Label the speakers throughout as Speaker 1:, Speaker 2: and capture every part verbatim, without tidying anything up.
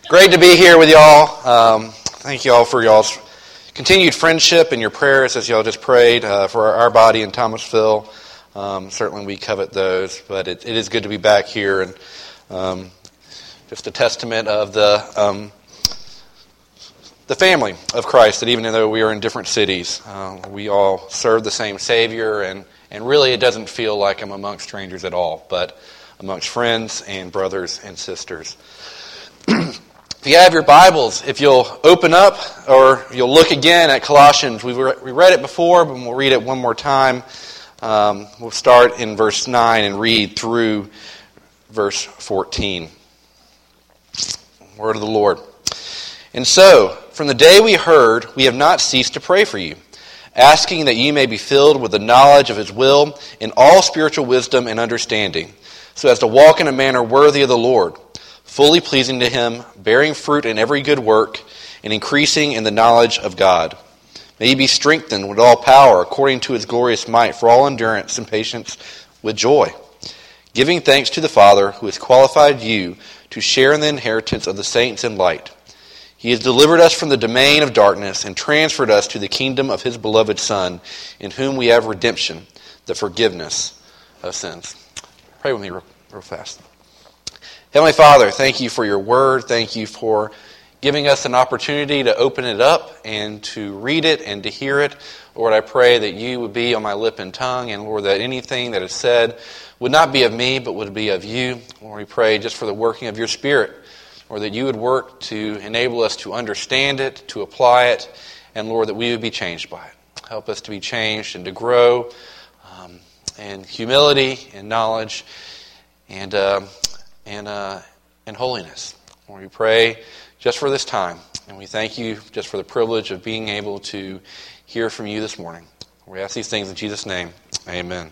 Speaker 1: Great to be here with y'all. Um, thank y'all for y'all's continued friendship and your prayers as y'all just prayed uh, for our, our body in Thomasville. Um, certainly we covet those, but it, it is good to be back here and um, just a testament of the um, the family of Christ, that even though we are in different cities, uh, we all serve the same Savior, and, and really it doesn't feel like I'm amongst strangers at all, but amongst friends and brothers and sisters. If you have your Bibles, if you'll open up or you'll look again at Colossians, we re- we read it before, but we'll read it one more time. Um, we'll start in verse nine and read through verse fourteen. Word of the Lord. And so, from the day we heard, we have not ceased to pray for you, asking that you may be filled with the knowledge of His will in all spiritual wisdom and understanding, so as to walk in a manner worthy of the Lord, fully pleasing to Him, bearing fruit in every good work, and increasing in the knowledge of God. May you be strengthened with all power according to His glorious might for all endurance and patience with joy, giving thanks to the Father who has qualified you to share in the inheritance of the saints in light. He has delivered us from the domain of darkness and transferred us to the kingdom of His beloved Son, in whom we have redemption, the forgiveness of sins. Pray with me real, real fast. Heavenly Father, thank you for your word. Thank you for giving us an opportunity to open it up and to read it and to hear it. Lord, I pray that you would be on my lip and tongue, and Lord, that anything that is said would not be of me, but would be of you. Lord, we pray just for the working of your Spirit, or that you would work to enable us to understand it, to apply it, and Lord, that we would be changed by it. Help us to be changed and to grow um, in humility and knowledge and uh, and uh, and holiness. Lord, we pray just for this time, and we thank you just for the privilege of being able to hear from you this morning. We ask these things in Jesus' name. Amen.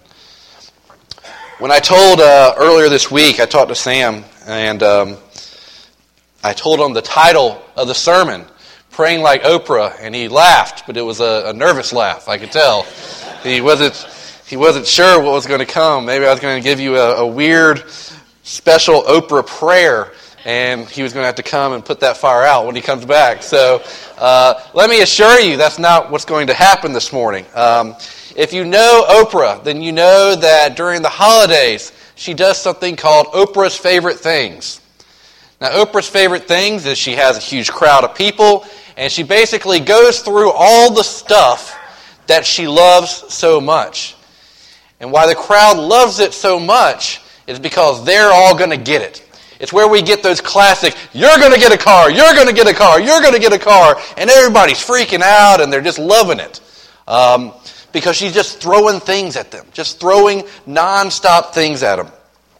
Speaker 1: When I told uh, earlier this week, I talked to Sam, and um, I told him the title of the sermon, Praying Like Oprah, and he laughed, but it was a, a nervous laugh, I could tell. He wasn't he wasn't sure what was going to come. Maybe I was going to give you a, a weird, special Oprah prayer, and he was going to have to come and put that fire out when he comes back. So uh, let me assure you, that's not what's going to happen this morning. Um, if you know Oprah, then you know that during the holidays, she does something called Oprah's Favorite Things. Now, Oprah's favorite things is she has a huge crowd of people, and she basically goes through all the stuff that she loves so much. And why the crowd loves it so much is because they're all going to get it. It's where we get those classic, you're going to get a car, you're going to get a car, you're going to get a car, and everybody's freaking out, and they're just loving it. Um, because she's just throwing things at them, just throwing nonstop things at them.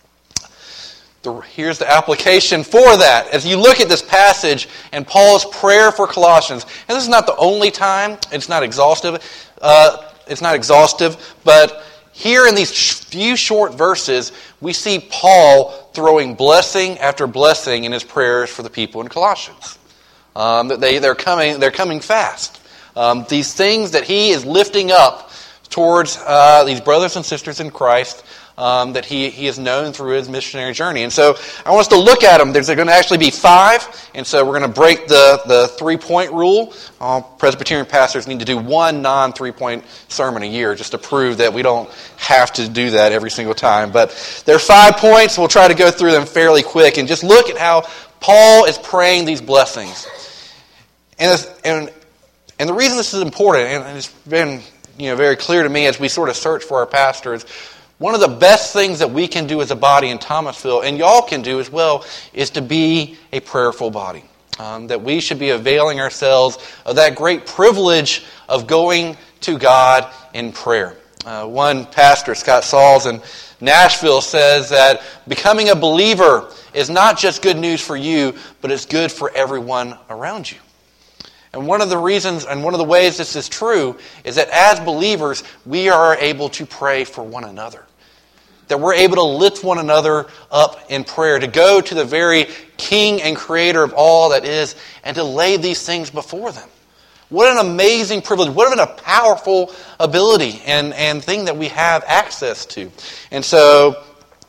Speaker 1: Here's the application for that. As you look at this passage and Paul's prayer for Colossians, and this is not the only time, it's not exhaustive, uh, it's not exhaustive, but here in these few short verses, we see Paul throwing blessing after blessing in his prayers for the people in Colossians. Um, they, they're coming, they're coming fast. Um, these things that he is lifting up towards uh, these brothers and sisters in Christ, Um, that he, he has known through his missionary journey. And so I want us to look at them. There's going to actually be five, and so we're going to break the, the three-point rule. All Presbyterian pastors need to do one non-three-point sermon a year just to prove that we don't have to do that every single time. But there are five points. We'll try to go through them fairly quick and just look at how Paul is praying these blessings. And and, and the reason this is important, and it's been you know very clear to me as we sort of search for our pastors, one of the best things that we can do as a body in Thomasville, and y'all can do as well, is to be a prayerful body. Um, that we should be availing ourselves of that great privilege of going to God in prayer. Uh, one pastor, Scott Sauls in Nashville, says that becoming a believer is not just good news for you, but it's good for everyone around you. And one of the reasons and one of the ways this is true is that as believers, we are able to pray for one another. That we're able to lift one another up in prayer, to go to the very King and Creator of all that is, and to lay these things before them. What an amazing privilege. What a powerful ability and, and thing that we have access to. And so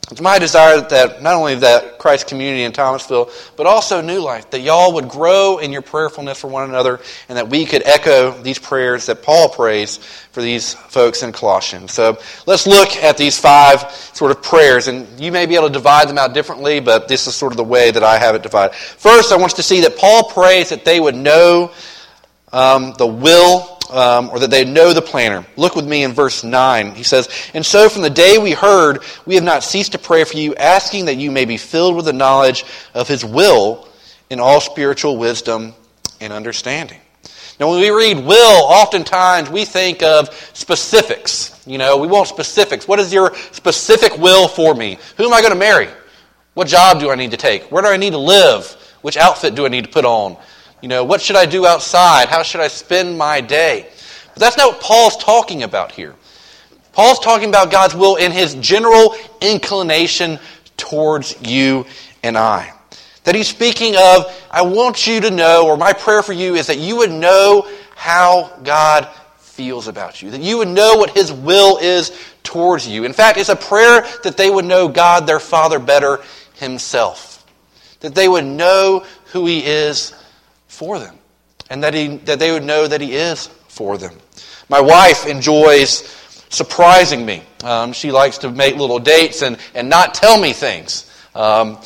Speaker 1: It's my desire that not only that Christ community in Thomasville, but also New Life, that y'all would grow in your prayerfulness for one another, and that we could echo these prayers that Paul prays for these folks in Colossians. So let's look at these five sort of prayers, and you may be able to divide them out differently, but this is sort of the way that I have it divided. First, I want you to see that Paul prays that they would know um, the will Um, or that they know the planner. Look with me in verse nine. He says, "And so from the day we heard, we have not ceased to pray for you, asking that you may be filled with the knowledge of His will in all spiritual wisdom and understanding." Now when we read will, oftentimes we think of specifics. You know, we want specifics. What is your specific will for me? Who am I going to marry? What job do I need to take? Where do I need to live? Which outfit do I need to put on? You know, what should I do outside? How should I spend my day? But that's not what Paul's talking about here. Paul's talking about God's will in His general inclination towards you and I. That he's speaking of, I want you to know, or my prayer for you is that you would know how God feels about you. That you would know what His will is towards you. In fact, it's a prayer that they would know God, their Father, better Himself. That they would know who He is for them, and that he that they would know that He is for them. My wife enjoys surprising me. Um, she likes to make little dates and, and not tell me things. Um,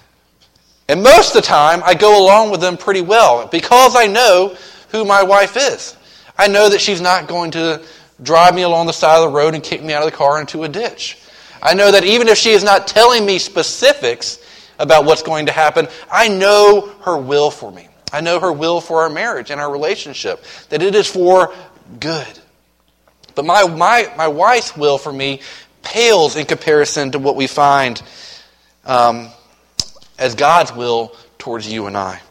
Speaker 1: and most of the time, I go along with them pretty well because I know who my wife is. I know that she's not going to drive me along the side of the road and kick me out of the car into a ditch. I know that even if she is not telling me specifics about what's going to happen, I know her will for me. I know her will for our marriage and our relationship, that it is for good. But my, my, my wife's will for me pales in comparison to what we find um, as God's will towards you and I.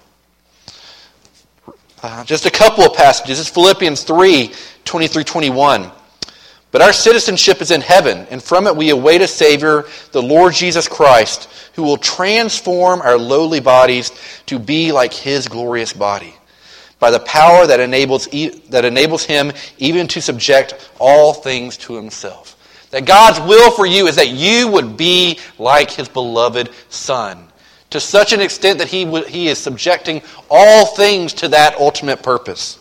Speaker 1: Uh, just a couple of passages. This is Philippians three, twenty through twenty-one. "But our citizenship is in heaven, and from it we await a Savior, the Lord Jesus Christ, who will transform our lowly bodies to be like His glorious body, by the power that enables that enables Him even to subject all things to Himself." That God's will for you is that you would be like His beloved Son, to such an extent that He would, He is subjecting all things to that ultimate purpose.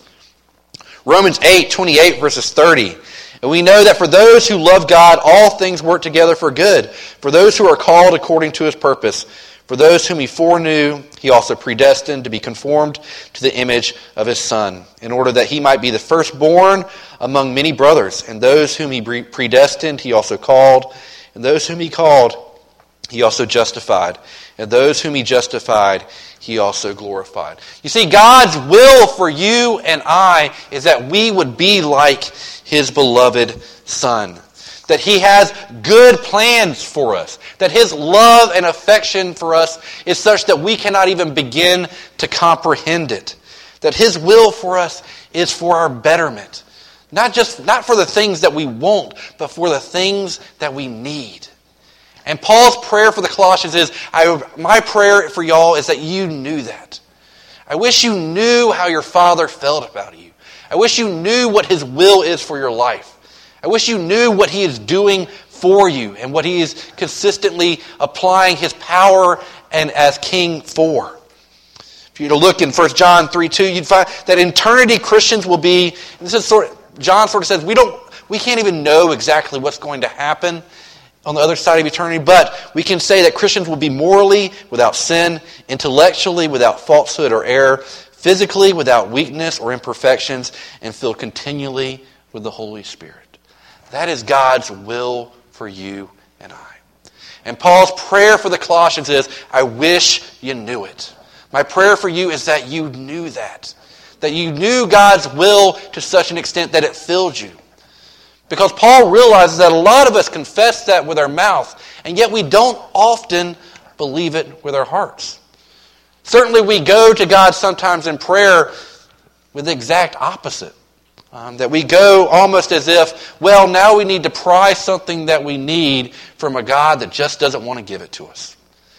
Speaker 1: Romans eight, twenty-eight, verses thirty. "And we know that for those who love God, all things work together for good, for those who are called according to His purpose. For those whom He foreknew, He also predestined to be conformed to the image of His Son, in order that He might be the firstborn among many brothers. And those whom He predestined, He also called. And those whom He called, He also justified. And those whom He justified, He also glorified." You see, God's will for you and I is that we would be like His beloved Son. That He has good plans for us. That His love and affection for us is such that we cannot even begin to comprehend it. That His will for us is for our betterment. Not just not for the things that we want, but for the things that we need. And Paul's prayer for the Colossians is, I, my prayer for y'all is that you knew that. I wish you knew how your Father felt about you. I wish you knew what His will is for your life. I wish you knew what He is doing for you and what He is consistently applying His power and as King for. If you were to look in First John three two, you'd find that in eternity Christians will be, and this is sort of, John sort of says, we don't, we can't even know exactly what's going to happen on the other side of eternity, but we can say that Christians will be morally without sin, intellectually without falsehood or error, physically without weakness or imperfections, and filled continually with the Holy Spirit. That is God's will for you and I. And Paul's prayer for the Colossians is, I wish you knew it. My prayer for you is that you knew that. That you knew God's will to such an extent that it filled you. Because Paul realizes that a lot of us confess that with our mouth, and yet we don't often believe it with our hearts. Certainly we go to God sometimes in prayer with the exact opposite. Um, that we go almost as if, well, now we need to pry something that we need from a God that just doesn't want to give it to us.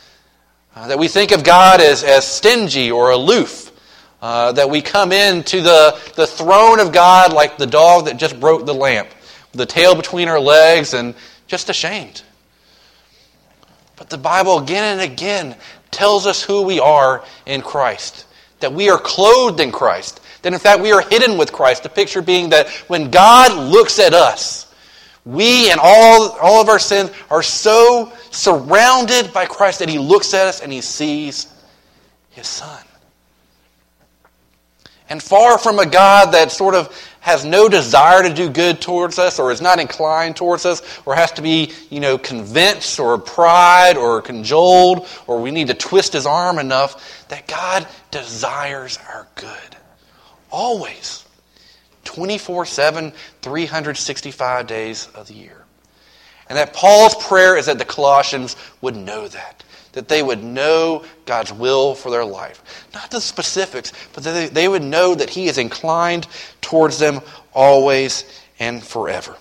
Speaker 1: Uh, that we think of God as, as stingy or aloof. Uh, that we come into the, the throne of God like the dog that just broke the lamp. With the tail between our legs and just ashamed. But the Bible again and again tells us who we are in Christ. That we are clothed in Christ. That in fact we are hidden with Christ. The picture being that when God looks at us, we and all, all of our sins are so surrounded by Christ that He looks at us and He sees His Son. And far from a God that sort of has no desire to do good towards us, or is not inclined towards us, or has to be, you know, convinced or pride or cajoled, or we need to twist His arm enough, that God desires our good. Always. twenty-four seven, three hundred sixty-five days of the year. And that Paul's prayer is that the Colossians would know that. That they would know God's will for their life. Not the specifics, but that they, they would know that He is inclined towards them always and forever.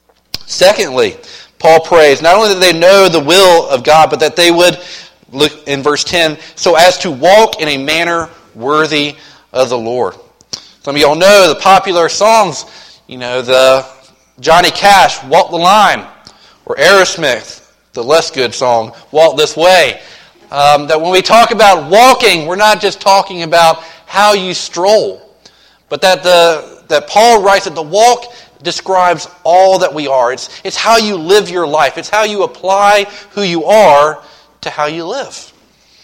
Speaker 1: Secondly, Paul prays not only that they know the will of God, but that they would, look in verse ten, so as to walk in a manner worthy of the Lord. Some of y'all know the popular songs, you know, the Johnny Cash, Walk the Line, or Aerosmith, the less good song, Walk This Way. Um, that when we talk about walking, we're not just talking about how you stroll, but that the that Paul writes that the walk describes all that we are. It's, it's how you live your life. It's how you apply who you are to how you live.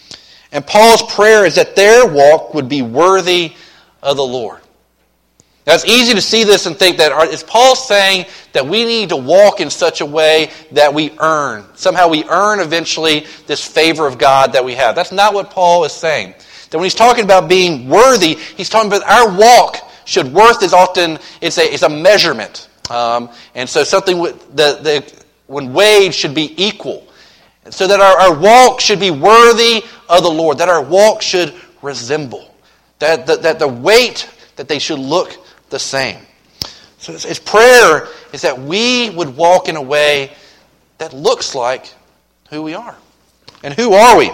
Speaker 1: And Paul's prayer is that their walk would be worthy of the Lord. Now, it's easy to see this and think that, is Paul saying that we need to walk in such a way that we earn? Somehow we earn eventually this favor of God that we have. That's not what Paul is saying. That when he's talking about being worthy, he's talking about our walk should, worth is often, it's a, it's a measurement. Um, and so something, with the, the, when weighed should be equal. So that our, our walk should be worthy of the Lord. That our walk should resemble. That, that, that the weight, that they should look the same. So his prayer is that we would walk in a way that looks like who we are. And who are we?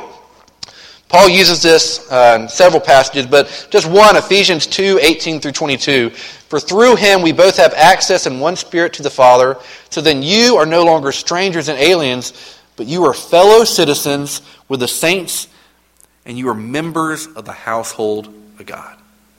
Speaker 1: Paul uses this uh, in several passages, but just one, Ephesians two, eighteen through twenty-two. For through Him we both have access in one Spirit to the Father, so then you are no longer strangers and aliens, but you are fellow citizens with the saints, and you are members of the household of God.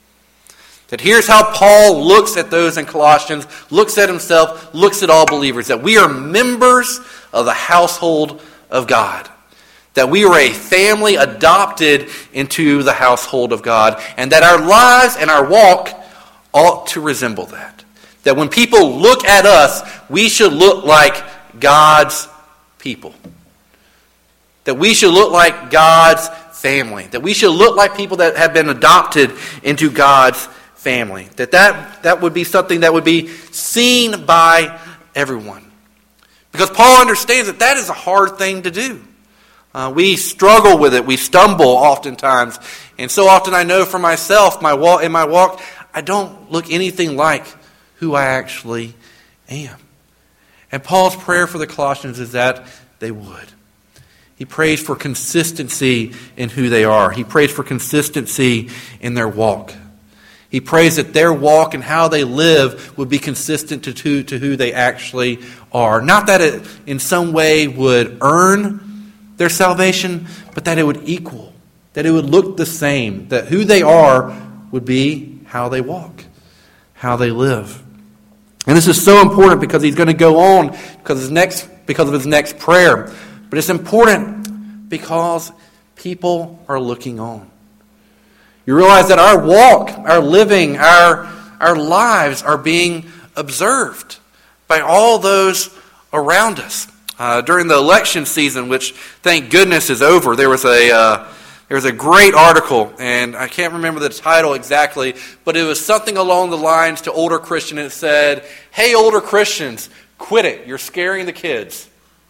Speaker 1: That here's how Paul looks at those in Colossians, looks at himself, looks at all believers. That we are members of the household of God. That we are a family adopted into the household of God. And that our lives and our walk ought to resemble that. That when people look at us, we should look like God's people. That we should look like God's family. That we should look like people that have been adopted into God's family. That, that that would be something that would be seen by everyone. Because Paul understands that that is a hard thing to do. Uh, we struggle with it. We stumble oftentimes. And so often I know for myself, my walk, in my walk, I don't look anything like who I actually am. And Paul's prayer for the Colossians is that they would. He prays for consistency in who they are. He prays for consistency in their walk. He prays that their walk and how they live would be consistent to, to, to who they actually are. Not that it in some way would earn their salvation, but that it would equal, that it would look the same, that who they are would be how they walk, how they live. And this is so important because he's going to go on because his next because of his next prayer. But it's important because people are looking on. You realize that our walk, our living, our, our lives are being observed by all those around us. Uh, during the election season, which thank goodness is over, there was a uh, there was a great article, and I can't remember the title exactly, but it was something along the lines to older Christians. It said, "Hey, older Christians, quit it. You're scaring the kids."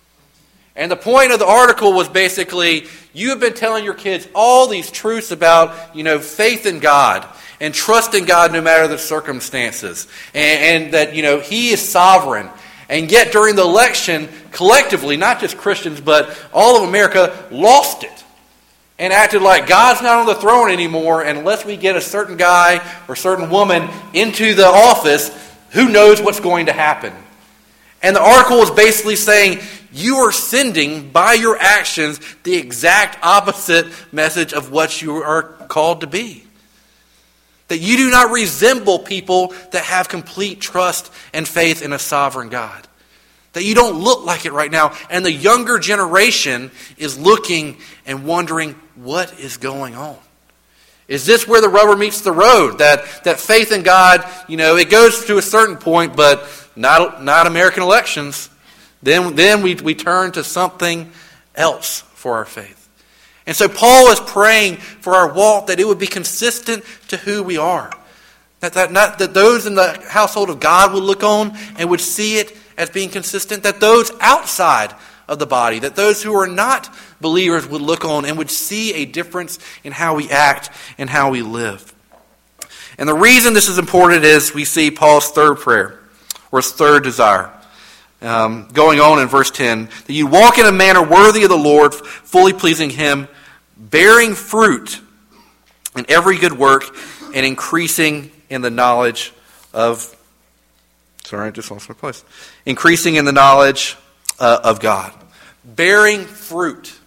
Speaker 1: And the point of the article was basically, you have been telling your kids all these truths about, you know, faith in God and trust in God no matter the circumstances. And, and that, you know, He is sovereign. And yet during the election, collectively, not just Christians, but all of America lost it. And acted like God's not on the throne anymore, and unless we get a certain guy or certain woman into the office, who knows what's going to happen.
Speaker 2: And the article is basically saying, you are sending by your actions the exact opposite message of what you are called to be. That you do not resemble people that have complete trust and faith in a sovereign God. That you don't look like it right now. And the younger generation is looking and wondering, what is going on? Is this where the rubber meets the road? That that faith in God, you know, it goes to a certain point, but not not American elections. Then, then we, we turn to something else for our faith. And so Paul is praying for our walk that it would be consistent to who we are. That, that, not, that those in the household of God would look on and would see it as being consistent. That those outside of the body, that those who are not believers would look on and would see a difference in how we act and how we live. And the reason this is important is we see Paul's third prayer, or his third desire. Um, going on in verse ten, that you walk in a manner worthy of the Lord, fully pleasing Him, bearing fruit in every good work, and increasing in the knowledge of, sorry, I just lost my place, increasing in the knowledge uh, of God. Bearing fruit.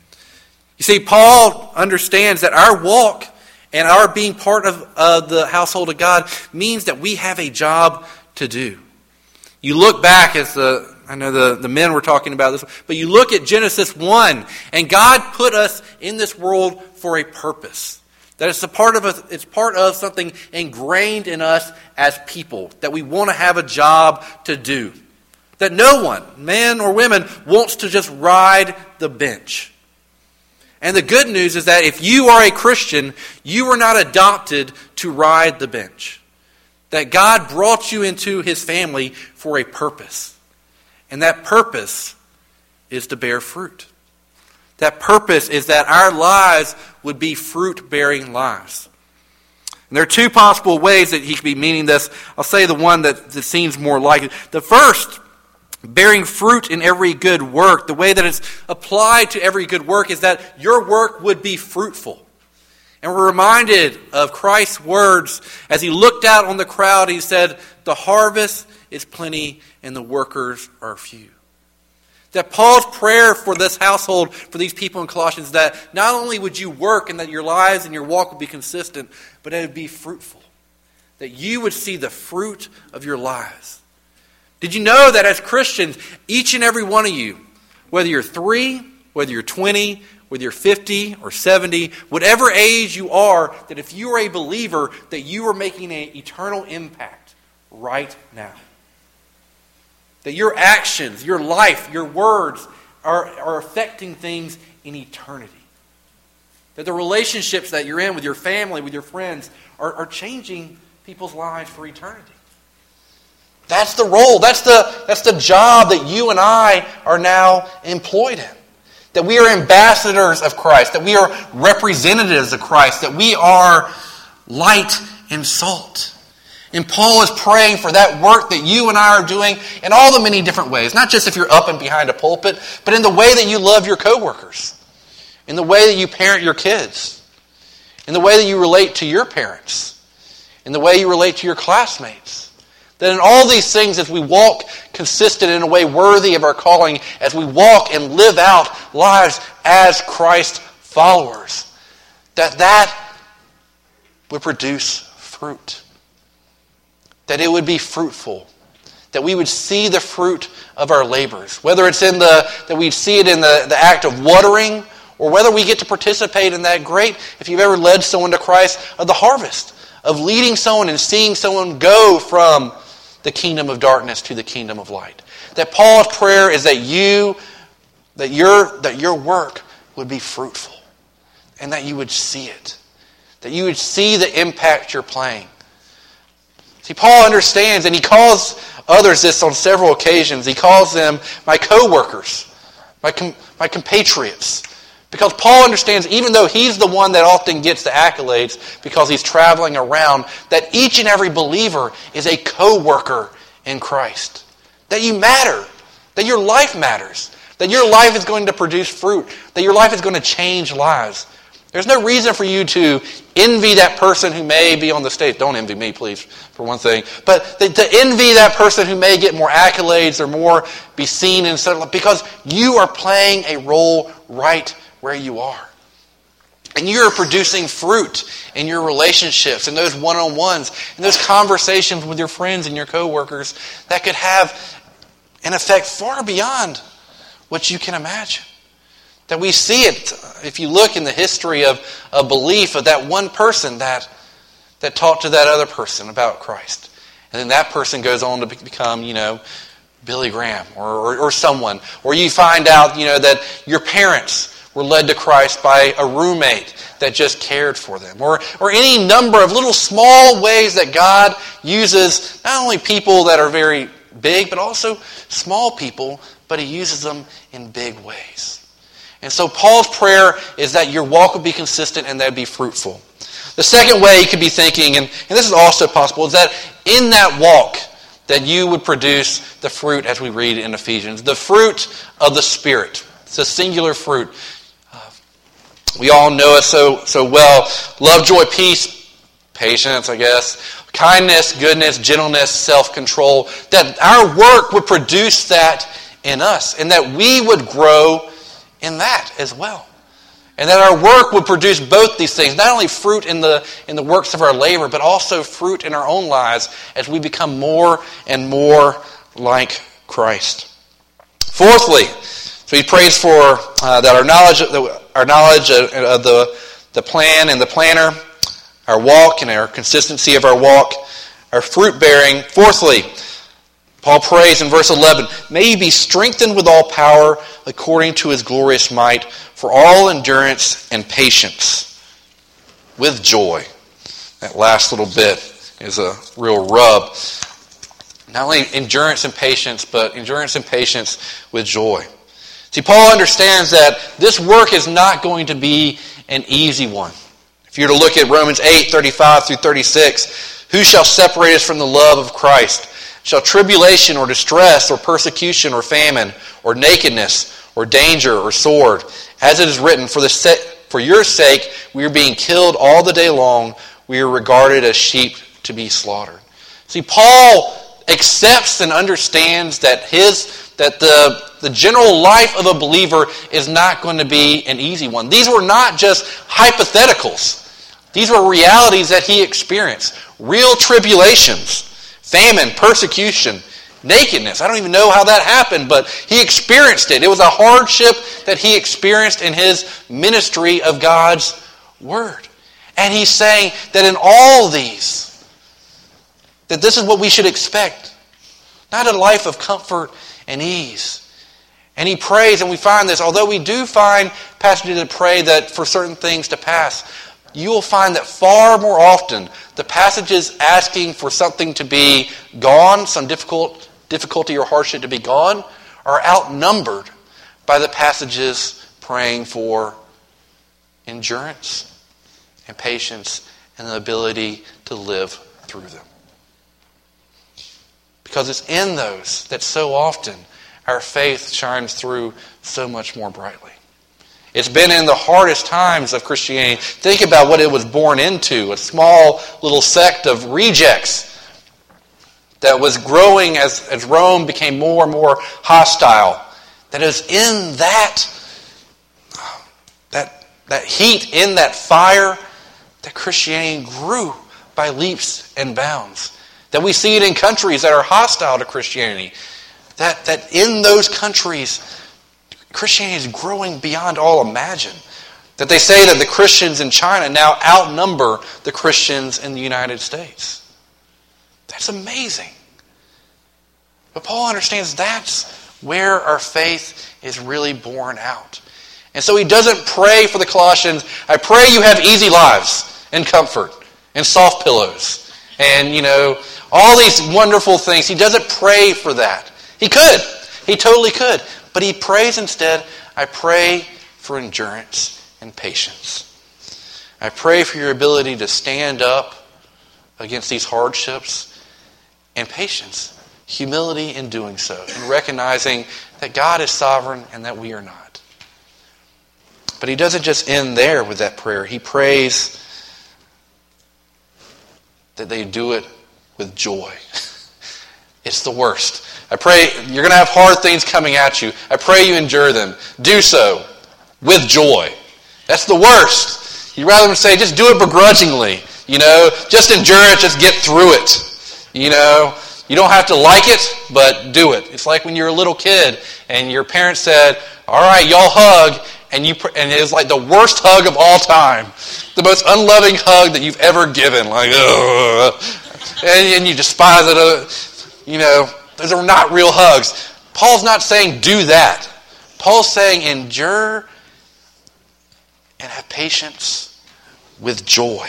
Speaker 2: You see, Paul understands that our walk and our being part of uh, the household of God means that we have a job to do. You look back as the, I know the, the men were talking about this, but you look at Genesis one, and God put us in this world for a purpose. That it's a part of a, it's part of something ingrained in us as people, that we want to have a job to do. That no one, man or women, wants to just ride the bench. And the good news is that if you are a Christian, you were not adopted to ride the bench. That God brought you into His family for a purpose. And that purpose is to bear fruit. That purpose is that our lives would be fruit-bearing lives. And there are two possible ways that he could be meaning this. I'll say the one that, that seems more likely. The first, bearing fruit in every good work, the way that it's applied to every good work is that your work would be fruitful. And we're reminded of Christ's words as He looked out on the crowd. He said, the harvest is plenty and the workers are few. That Paul's prayer for this household, for these people in Colossians, is that not only would you work and that your lives and your walk would be consistent, but it would be fruitful. That you would see the fruit of your lives. Did you know that as Christians, each and every one of you, whether you're three, whether you're twenty, whether you're fifty or seventy, whatever age you are, that if you are a believer, that you are making an eternal impact right now. That your actions, your life, your words are, are affecting things in eternity. That the relationships that you're in with your family, with your friends, are, are changing people's lives for eternity. That's the role, that's the, that's the job that you and I are now employed in. That we are ambassadors of Christ, that we are representatives of Christ, that we are light and salt. And Paul is praying for that work that you and I are doing in all the many different ways. Not just if you're up and behind a pulpit, but in the way that you love your coworkers, in the way that you parent your kids, in the way that you relate to your parents, in the way you relate to your classmates. That in all these things, as we walk consistent in a way worthy of our calling, as we walk and live out lives as Christ followers, that that would produce fruit. That it would be fruitful. That we would see the fruit of our labors. Whether it's in the, that we see it in the, the act of watering, or whether we get to participate in that great, if you've ever led someone to Christ, of the harvest. Of leading someone and seeing someone go from the kingdom of darkness to the kingdom of light. That Paul's prayer is that you, that your, that your work would be fruitful. And that you would see it. That you would see the impact you're playing. See, Paul understands, and he calls others this on several occasions. He calls them my co-workers, my, com- my compatriots. Because Paul understands, even though he's the one that often gets the accolades because he's traveling around, that each and every believer is a co-worker in Christ. That you matter. That your life matters. That your life is going to produce fruit. That your life is going to change lives.
Speaker 1: There's no reason for you to envy that person who may be on the stage. Don't envy me, please, for one thing. But to envy that person who may get more accolades or more be seen and so, because you are playing a role right where you are. And you're producing fruit in your relationships, in those one-on-ones, in those conversations with your friends and your coworkers that could have an effect far beyond what you can imagine. That we see it, if you look in the history of a belief of that one person that, that talked to that other person about Christ. And then that person goes on to become, you know, Billy Graham or, or, or someone. Or you find out, you know, that your parents were led to Christ by a roommate that just cared for them. Or, or any number of little small ways that God uses not only people that are very big, but also small people, but He uses them in big ways. And so Paul's prayer is that your walk would be consistent and that it would be fruitful. The second way you could be thinking, and, and this is also possible, is that in that walk that you would produce the fruit as we read in Ephesians, the fruit of the Spirit. It's a singular fruit. Uh, we all know it so, so well. Love, joy, peace, patience, I guess, kindness, goodness, gentleness, self-control. That our work would produce that in us and that we would grow in that as well. And that our work would produce both these things, not only fruit in the in the works of our labor, but also fruit in our own lives as we become more and more like Christ. Fourthly, so he prays for uh, that our knowledge, our knowledge of the, the plan and the planner, our walk and our consistency of our walk, our fruit bearing. Fourthly, Paul prays in verse eleven, may you be strengthened with all power according to His glorious might for all endurance and patience with joy. That last little bit is a real rub. Not only endurance and patience, but endurance and patience with joy. See, Paul understands that this work is not going to be an easy one. If you were to look at Romans eight, thirty-five through thirty-six, who shall separate us from the love of Christ? Shall tribulation or distress or persecution or famine or nakedness or danger or sword? As it is written, for, the sa- for your sake we are being killed all the day long. We are regarded as sheep to be slaughtered. See, Paul accepts and understands that his that the, the general life of a believer is not going to be an easy one. These were not just hypotheticals. These were realities that he experienced. Real tribulations. Famine, persecution, nakedness. I don't even know how that happened, but he experienced it. It was a hardship that he experienced in his ministry of God's Word. And he's saying that in all these, that this is what we should expect. Not a life of comfort and ease. And he prays, and we find this, although we do find passages that pray that for certain things to pass, you will find that far more often the passages asking for something to be gone, some difficult difficulty or hardship to be gone, are outnumbered by the passages praying for endurance and patience and the ability to live through them. Because it's in those that so often our faith shines through so much more brightly. It's been in the hardest times of Christianity. Think about what it was born into, a small little sect of rejects that was growing as, as Rome became more and more hostile. That is in that, that, that heat, in that fire, that Christianity grew by leaps and bounds. That we see it in countries that are hostile to Christianity. That, that in those countries, Christianity is growing beyond all imagine. That they say that the Christians in China now outnumber the Christians in the United States. That's amazing. But Paul understands that's where our faith is really born out. And so he doesn't pray for the Colossians, I pray you have easy lives and comfort and soft pillows and, you know, all these wonderful things. He doesn't pray for that. He could. He totally could. But he prays instead, I pray for endurance and patience. I pray for your ability to stand up against these hardships and patience, humility in doing so, and recognizing that God is sovereign and that we are not. But he doesn't just end there with that prayer. He prays that they do it with joy. It's the worst. I pray you're going to have hard things coming at you. I pray you endure them. Do so with joy. That's the worst. You'd rather say, just do it begrudgingly. You know, just endure it, just get through it. You know, you don't have to like it, but do it. It's like when you're a little kid and your parents said, all right, y'all hug, and you and it was like the worst hug of all time. The most unloving hug that you've ever given. Like, ugh. And, and you despise it. Uh, you know, those are not real hugs. Paul's not saying do that. Paul's saying endure and have patience with joy.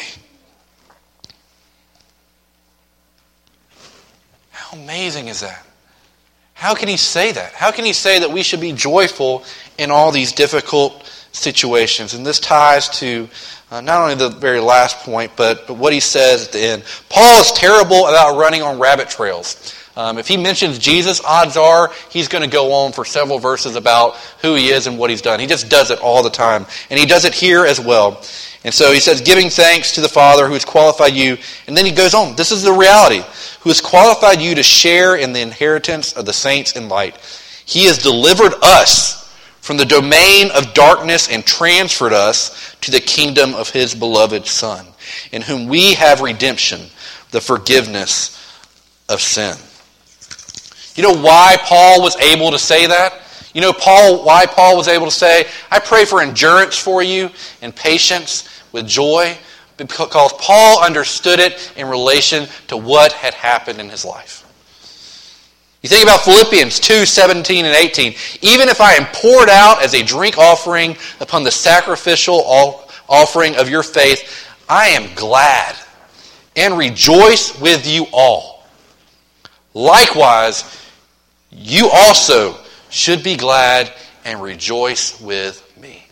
Speaker 1: How amazing is that? How can he say that? How can he say that we should be joyful in all these difficult situations? And this ties to uh, not only the very last point, but, but what he says at the end. Paul is terrible about running on rabbit trails. Um, if he mentions Jesus, odds are he's going to go on for several verses about who he is and what he's done. He just does it all the time. And he does it here as well. And so he says, giving thanks to the Father who has qualified you. And then he goes on. This is the reality. Who has qualified you to share in the inheritance of the saints in light. He has delivered us from the domain of darkness and transferred us to the kingdom of his beloved Son, in whom we have redemption, the forgiveness of sin. You know why Paul was able to say that? You know Paul why Paul was able to say, I pray for endurance for you and patience with joy? Because Paul understood it in relation to what had happened in his life. You think about Philippians two, seventeen and eighteen. Even if I am poured out as a drink offering upon the sacrificial offering of your faith, I am glad and rejoice with you all. Likewise, you also should be glad and rejoice with me.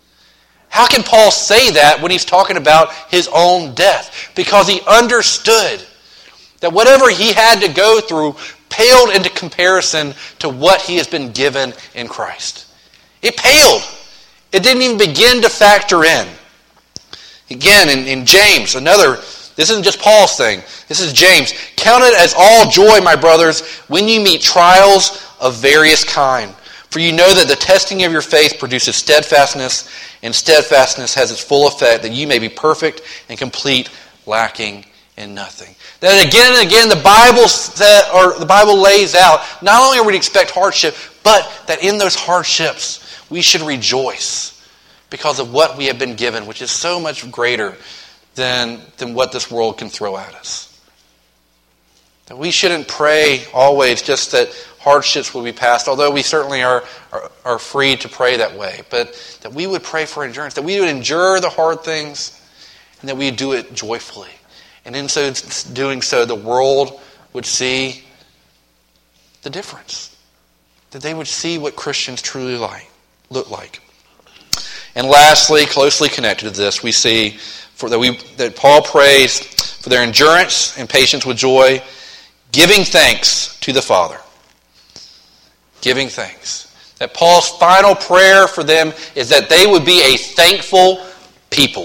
Speaker 1: How can Paul say that when he's talking about his own death? Because he understood that whatever he had to go through paled into comparison to what he has been given in Christ. It paled. It didn't even begin to factor in. Again, in, in James, another, this isn't just Paul's thing. This is James. Count it as all joy, my brothers, when you meet trials of various kind. For you know that the testing of your faith produces steadfastness, and steadfastness has its full effect, that you may be perfect and complete, lacking in nothing. That again and again the Bible said, or the Bible lays out, not only are we to expect hardship, but that in those hardships we should rejoice because of what we have been given, which is so much greater than, than what this world can throw at us. That we shouldn't pray always just that hardships will be passed, although we certainly are, are, are free to pray that way, but that we would pray for endurance, that we would endure the hard things, and that we would do it joyfully. And in so doing so, the world would see the difference. That they would see what Christians truly like, look like. And lastly, closely connected to this, we see for that we that Paul prays for their endurance and patience with joy, giving thanks to the Father. Giving thanks. That Paul's final prayer for them is that they would be a thankful people.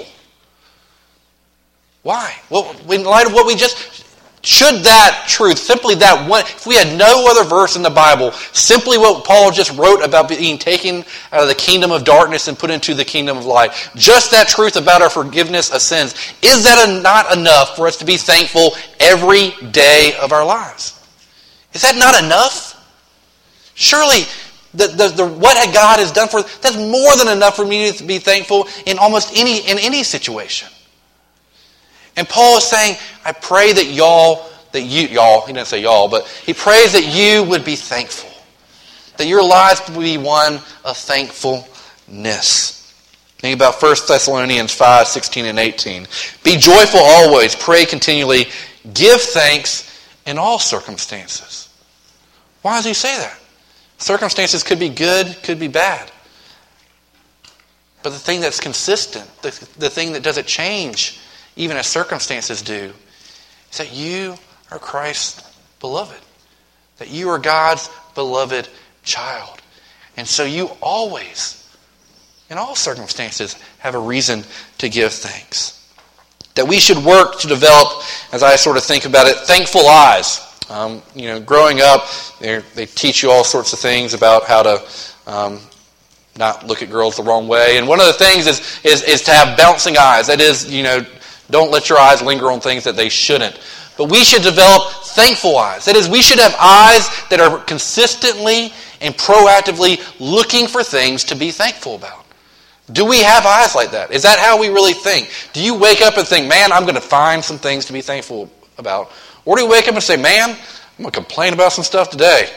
Speaker 1: Why? Well, in light of what we just... Should that truth, simply that one... If we had no other verse in the Bible, simply what Paul just wrote about being taken out of the kingdom of darkness and put into the kingdom of light, just that truth about our forgiveness of sins, is that not enough for us to be thankful every day of our lives? Is that not enough? Surely, the, the, the, what God has done for us, that's more than enough for me to be thankful in almost any in any situation. And Paul is saying, I pray that y'all, that you, y'all, he didn't say y'all, but he prays that you would be thankful. That your lives would be one of thankfulness. Think about First Thessalonians five, sixteen and eighteen. Be joyful always, pray continually, give thanks in all circumstances. Why does he say that? Circumstances could be good, could be bad. But the thing that's consistent, the, the thing that doesn't change, even as circumstances do, is that you are Christ's beloved. That you are God's beloved child. And so you always, in all circumstances, have a reason to give thanks. That we should work to develop, as I sort of think about it, thankful eyes. Um, you know, growing up, they teach you all sorts of things about how to um, not look at girls the wrong way. And one of the things is, is is to have bouncing eyes. That is, you know, don't let your eyes linger on things that they shouldn't. But we should develop thankful eyes. That is, we should have eyes that are consistently and proactively looking for things to be thankful about. Do we have eyes like that? Is that how we really think? Do you wake up and think, man, I'm going to find some things to be thankful about? Or do you wake up and say, man, I'm going to complain about some stuff today?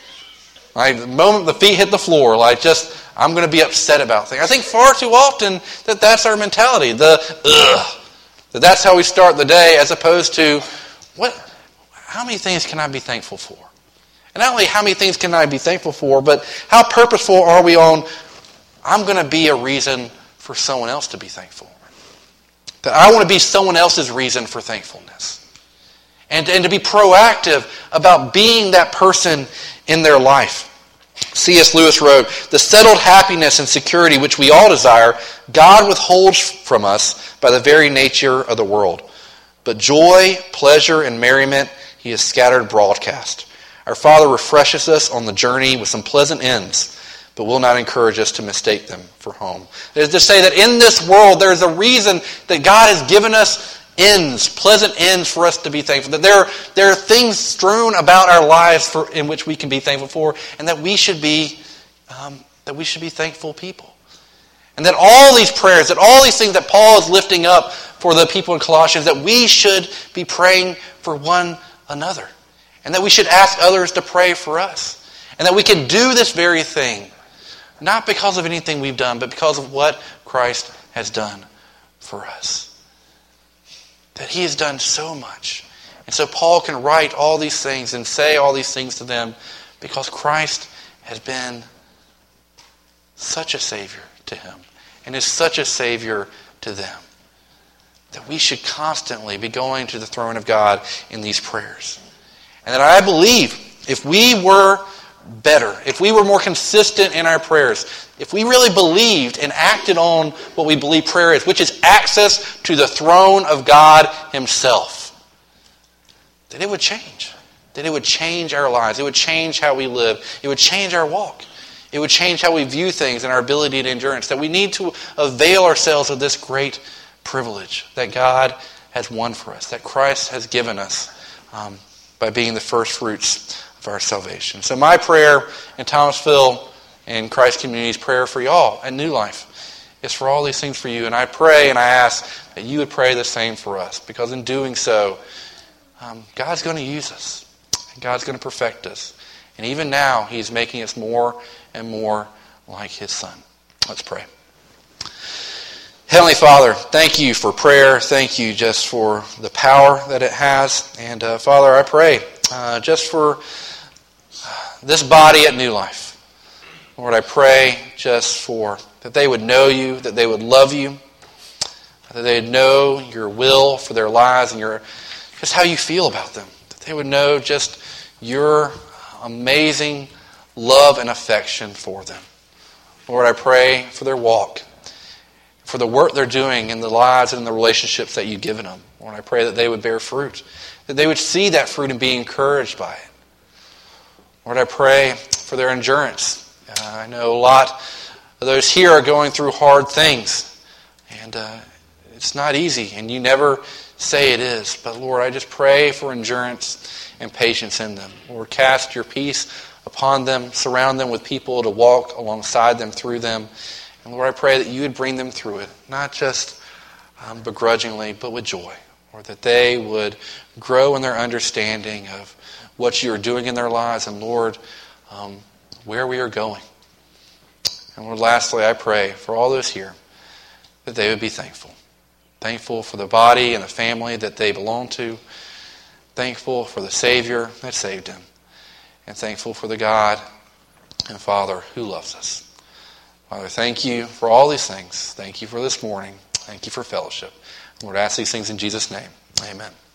Speaker 1: Like, the moment the feet hit the floor, like just, I'm going to be upset about things. I think far too often that that's our mentality. The, ugh. That that's how we start the day, as opposed to, what? How many things can I be thankful for? And not only how many things can I be thankful for, but how purposeful are we on, I'm going to be a reason for someone else to be thankful. That I want to be someone else's reason for thankfulness. And, and to be proactive about being that person in their life. C S Lewis wrote, the settled happiness and security which we all desire, God withholds from us by the very nature of the world. But joy, pleasure, and merriment he has scattered broadcast. Our Father refreshes us on the journey with some pleasant ends, but will not encourage us to mistake them for home. It is to say that in this world there is a reason that God has given us ends, pleasant ends for us to be thankful. That there, there are things strewn about our lives for, in which we can be thankful for, and that we should be um, that we should be thankful people. And that all these prayers, that all these things that Paul is lifting up for the people in Colossians, that we should be praying for one another. And that we should ask others to pray for us. And that we can do this very thing, not because of anything we've done, but because of what Christ has done for us. That he has done so much. And so Paul can write all these things and say all these things to them because Christ has been such a Savior to him and is such a Savior to them. That we should constantly be going to the throne of God in these prayers. And that I believe if we were better, if we were more consistent in our prayers, if we really believed and acted on what we believe prayer is, which is access to the throne of God himself, that it would change. That it would change our lives. It would change how we live. It would change our walk. It would change how we view things and our ability to endurance. That we need to avail ourselves of this great privilege that God has won for us, that Christ has given us um, by being the first fruits of our salvation. So my prayer in Thomasville and Christ Community's prayer for y'all at New Life is for all these things for you. And I pray and I ask that you would pray the same for us, because in doing so, um, God's going to use us. And God's going to perfect us. And even now, he's making us more and more like his Son. Let's pray. Heavenly Father, thank you for prayer. Thank you just for the power that it has. And uh, Father, I pray uh, just for this body at New Life. Lord, I pray just for that they would know you, that they would love you, that they would know your will for their lives and your just how you feel about them. That they would know just your amazing love and affection for them. Lord, I pray for their walk, for the work they're doing in the lives and in the relationships that you've given them. Lord, I pray that they would bear fruit, that they would see that fruit and be encouraged by it. Lord, I pray for their endurance. Uh, I know a lot of those here are going through hard things, and uh, it's not easy, and you never say it is. But Lord, I just pray for endurance and patience in them. Lord, cast your peace upon them, surround them with people to walk alongside them through them. And Lord, I pray that you would bring them through it, not just um, begrudgingly, but with joy. Or that they would grow in their understanding of what you are doing in their lives, and Lord, um, where we are going. And Lord, lastly, I pray for all those here that they would be thankful. Thankful for the body and the family that they belong to. Thankful for the Savior that saved them. And thankful for the God and Father who loves us. Father, thank you for all these things. Thank you for this morning. Thank you for fellowship. Lord, I ask these things in Jesus' name. Amen.